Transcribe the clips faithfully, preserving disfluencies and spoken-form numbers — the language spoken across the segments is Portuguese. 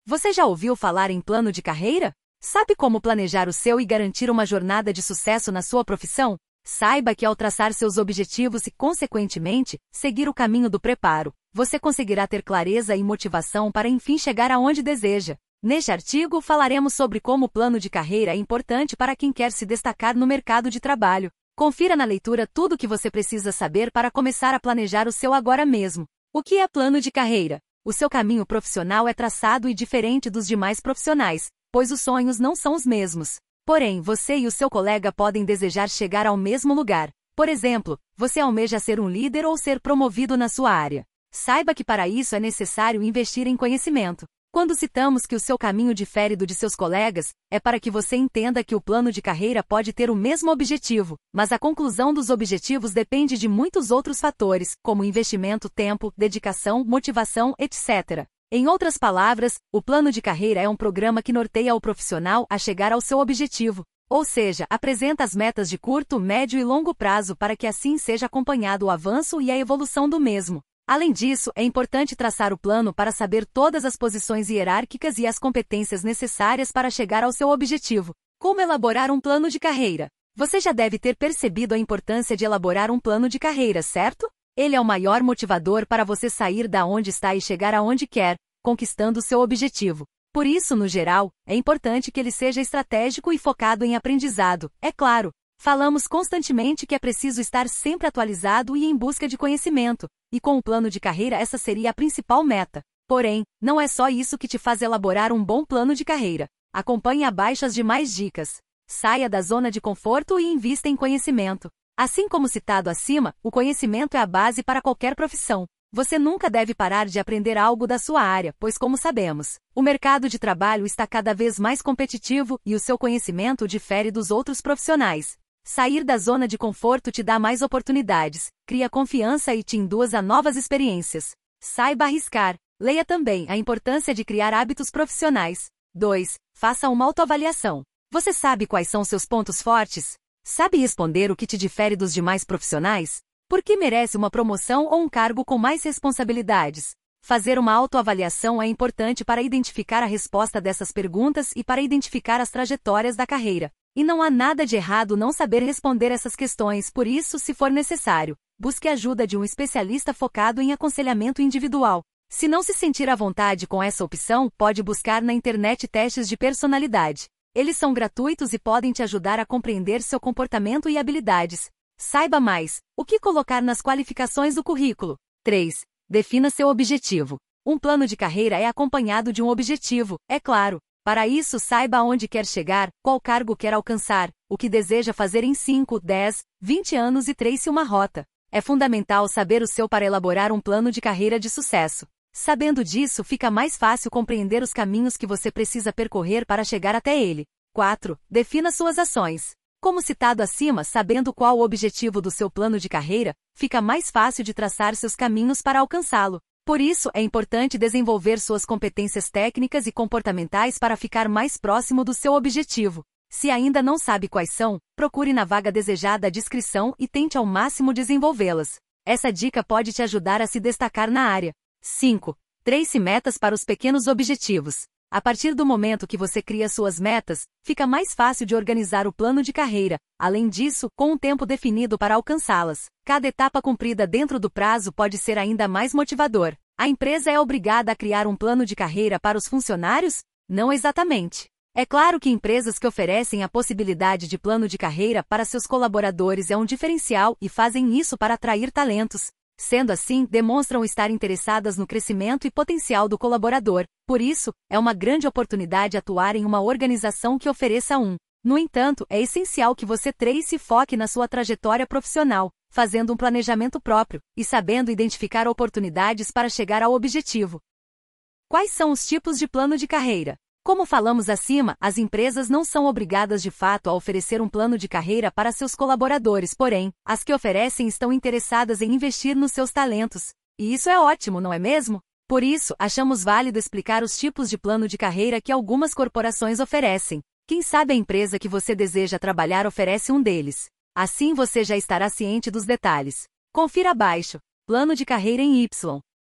Você já ouviu falar em plano de carreira? Sabe como planejar o seu e garantir uma jornada de sucesso na sua profissão? Saiba que ao traçar seus objetivos e, consequentemente, seguir o caminho do preparo, você conseguirá ter clareza e motivação para enfim chegar aonde deseja. Neste artigo falaremos sobre como o plano de carreira é importante para quem quer se destacar no mercado de trabalho. Confira na leitura tudo o que você precisa saber para começar a planejar o seu agora mesmo. O que é plano de carreira? O seu caminho profissional é traçado e diferente dos demais profissionais, pois os sonhos não são os mesmos. Porém, você e o seu colega podem desejar chegar ao mesmo lugar. Por exemplo, você almeja ser um líder ou ser promovido na sua área. Saiba que para isso é necessário investir em conhecimento. Quando citamos que o seu caminho difere do de seus colegas, é para que você entenda que o plano de carreira pode ter o mesmo objetivo, mas a conclusão dos objetivos depende de muitos outros fatores, como investimento, tempo, dedicação, motivação, etcétera. Em outras palavras, o plano de carreira é um programa que norteia o profissional a chegar ao seu objetivo, ou seja, apresenta as metas de curto, médio e longo prazo para que assim seja acompanhado o avanço e a evolução do mesmo. Além disso, é importante traçar o plano para saber todas as posições hierárquicas e as competências necessárias para chegar ao seu objetivo. Como elaborar um plano de carreira? Você já deve ter percebido a importância de elaborar um plano de carreira, certo? Ele é o maior motivador para você sair da onde está e chegar aonde quer, conquistando seu objetivo. Por isso, no geral, é importante que ele seja estratégico e focado em aprendizado, é claro. Falamos constantemente que é preciso estar sempre atualizado e em busca de conhecimento, e com o plano de carreira essa seria a principal meta. Porém, não é só isso que te faz elaborar um bom plano de carreira. Acompanhe abaixo as demais dicas. Saia da zona de conforto e invista em conhecimento. Assim como citado acima, o conhecimento é a base para qualquer profissão. Você nunca deve parar de aprender algo da sua área, pois como sabemos, o mercado de trabalho está cada vez mais competitivo e o seu conhecimento difere dos outros profissionais. Sair da zona de conforto te dá mais oportunidades, cria confiança e te induz a novas experiências. Saiba arriscar. Leia também a importância de criar hábitos profissionais. dois. Faça uma autoavaliação. Você sabe quais são seus pontos fortes? Sabe responder o que te difere dos demais profissionais? Por que merece uma promoção ou um cargo com mais responsabilidades? Fazer uma autoavaliação é importante para identificar a resposta dessas perguntas e para identificar as trajetórias da carreira. E não há nada de errado não saber responder essas questões, por isso, se for necessário, busque a ajuda de um especialista focado em aconselhamento individual. Se não se sentir à vontade com essa opção, pode buscar na internet testes de personalidade. Eles são gratuitos e podem te ajudar a compreender seu comportamento e habilidades. Saiba mais. O que colocar nas qualificações do currículo? três. Defina seu objetivo. Um plano de carreira é acompanhado de um objetivo, é claro. Para isso, saiba aonde quer chegar, qual cargo quer alcançar, o que deseja fazer em cinco, dez, vinte anos e trace uma rota. É fundamental saber o seu para elaborar um plano de carreira de sucesso. Sabendo disso, fica mais fácil compreender os caminhos que você precisa percorrer para chegar até ele. quatro. Defina suas ações. Como citado acima, sabendo qual o objetivo do seu plano de carreira, fica mais fácil de traçar seus caminhos para alcançá-lo. Por isso, é importante desenvolver suas competências técnicas e comportamentais para ficar mais próximo do seu objetivo. Se ainda não sabe quais são, procure na vaga desejada a descrição e tente ao máximo desenvolvê-las. Essa dica pode te ajudar a se destacar na área. cinco. Trace metas para os pequenos objetivos. A partir do momento que você cria suas metas, fica mais fácil de organizar o plano de carreira. Além disso, com um tempo definido para alcançá-las, cada etapa cumprida dentro do prazo pode ser ainda mais motivador. A empresa é obrigada a criar um plano de carreira para os funcionários? Não exatamente. É claro que empresas que oferecem a possibilidade de plano de carreira para seus colaboradores é um diferencial e fazem isso para atrair talentos. Sendo assim, demonstram estar interessadas no crescimento e potencial do colaborador. Por isso, é uma grande oportunidade atuar em uma organização que ofereça um. No entanto, é essencial que você trace e foque na sua trajetória profissional, fazendo um planejamento próprio e sabendo identificar oportunidades para chegar ao objetivo. Quais são os tipos de plano de carreira? Como falamos acima, as empresas não são obrigadas de fato a oferecer um plano de carreira para seus colaboradores, porém, as que oferecem estão interessadas em investir nos seus talentos. E isso é ótimo, não é mesmo? Por isso, achamos válido explicar os tipos de plano de carreira que algumas corporações oferecem. Quem sabe a empresa que você deseja trabalhar oferece um deles. Assim você já estará ciente dos detalhes. Confira abaixo. Plano de carreira em Y.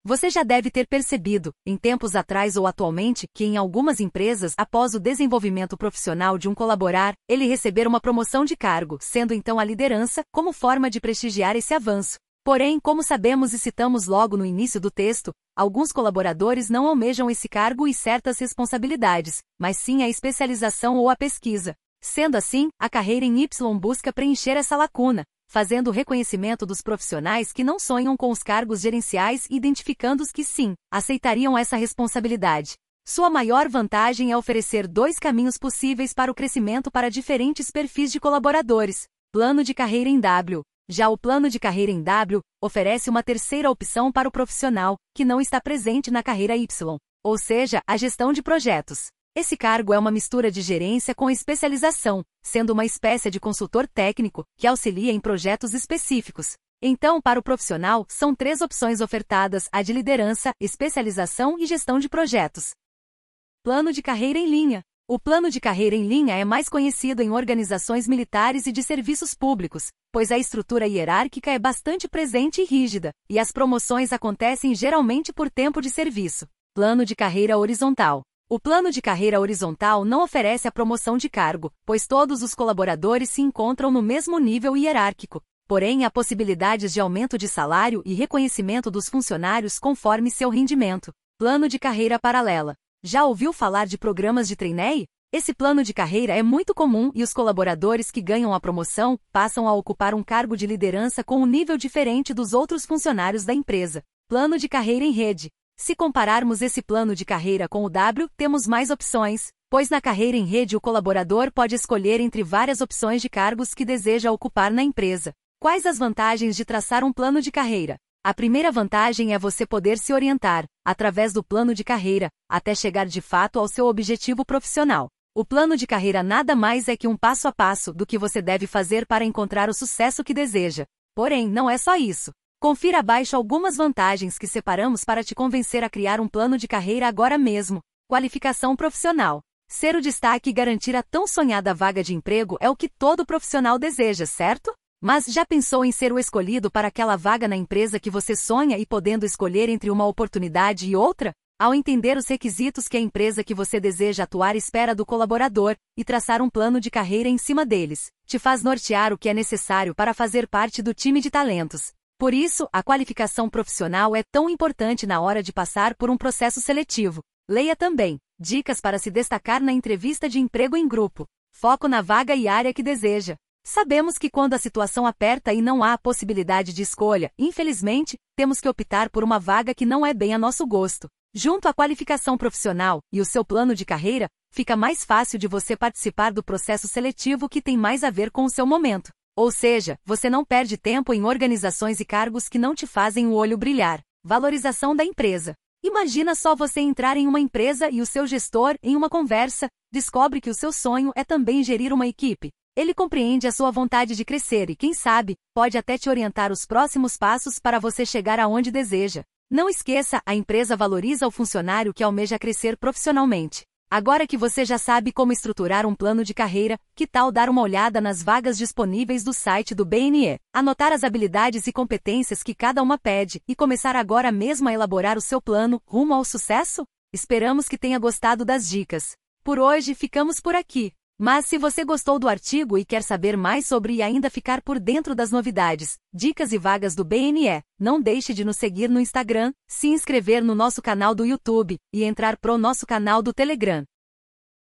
Você já deve ter percebido, em tempos atrás ou atualmente, que em algumas empresas, após o desenvolvimento profissional de um colaborar, ele receber uma promoção de cargo, sendo então a liderança, como forma de prestigiar esse avanço. Porém, como sabemos e citamos logo no início do texto, alguns colaboradores não almejam esse cargo e certas responsabilidades, mas sim a especialização ou a pesquisa. Sendo assim, a carreira em Y busca preencher essa lacuna, fazendo o reconhecimento dos profissionais que não sonham com os cargos gerenciais e identificando os que sim, aceitariam essa responsabilidade. Sua maior vantagem é oferecer dois caminhos possíveis para o crescimento para diferentes perfis de colaboradores. Plano de carreira em W. Já o plano de carreira em W oferece uma terceira opção para o profissional, que não está presente na carreira Y, ou seja, a gestão de projetos. Esse cargo é uma mistura de gerência com especialização, sendo uma espécie de consultor técnico, que auxilia em projetos específicos. Então, para o profissional, são três opções ofertadas: a de liderança, especialização e gestão de projetos. Plano de carreira em linha. O plano de carreira em linha é mais conhecido em organizações militares e de serviços públicos, pois a estrutura hierárquica é bastante presente e rígida, e as promoções acontecem geralmente por tempo de serviço. Plano de carreira horizontal. O plano de carreira horizontal não oferece a promoção de cargo, pois todos os colaboradores se encontram no mesmo nível hierárquico. Porém, há possibilidades de aumento de salário e reconhecimento dos funcionários conforme seu rendimento. Plano de carreira paralela. Já ouviu falar de programas de trainee? Esse plano de carreira é muito comum e os colaboradores que ganham a promoção passam a ocupar um cargo de liderança com um nível diferente dos outros funcionários da empresa. Plano de carreira em rede. Se compararmos esse plano de carreira com o W, temos mais opções, pois na carreira em rede o colaborador pode escolher entre várias opções de cargos que deseja ocupar na empresa. Quais as vantagens de traçar um plano de carreira? A primeira vantagem é você poder se orientar, através do plano de carreira, até chegar de fato ao seu objetivo profissional. O plano de carreira nada mais é que um passo a passo do que você deve fazer para encontrar o sucesso que deseja. Porém, não é só isso. Confira abaixo algumas vantagens que separamos para te convencer a criar um plano de carreira agora mesmo. Qualificação profissional. Ser o destaque e garantir a tão sonhada vaga de emprego é o que todo profissional deseja, certo? Mas já pensou em ser o escolhido para aquela vaga na empresa que você sonha e podendo escolher entre uma oportunidade e outra? Ao entender os requisitos que a empresa que você deseja atuar espera do colaborador e traçar um plano de carreira em cima deles, te faz nortear o que é necessário para fazer parte do time de talentos. Por isso, a qualificação profissional é tão importante na hora de passar por um processo seletivo. Leia também dicas para se destacar na entrevista de emprego em grupo. Foco na vaga e área que deseja. Sabemos que quando a situação aperta e não há a possibilidade de escolha, infelizmente, temos que optar por uma vaga que não é bem a nosso gosto. Junto à qualificação profissional e o seu plano de carreira, fica mais fácil de você participar do processo seletivo que tem mais a ver com o seu momento. Ou seja, você não perde tempo em organizações e cargos que não te fazem o olho brilhar. Valorização da empresa. Imagina só você entrar em uma empresa e o seu gestor, em uma conversa, descobre que o seu sonho é também gerir uma equipe. Ele compreende a sua vontade de crescer e, quem sabe, pode até te orientar os próximos passos para você chegar aonde deseja. Não esqueça, a empresa valoriza o funcionário que almeja crescer profissionalmente. Agora que você já sabe como estruturar um plano de carreira, que tal dar uma olhada nas vagas disponíveis do site do B N E, anotar as habilidades e competências que cada uma pede e começar agora mesmo a elaborar o seu plano rumo ao sucesso? Esperamos que tenha gostado das dicas. Por hoje ficamos por aqui. Mas se você gostou do artigo e quer saber mais sobre e ainda ficar por dentro das novidades, dicas e vagas do B N E, não deixe de nos seguir no Instagram, se inscrever no nosso canal do YouTube e entrar pro nosso canal do Telegram.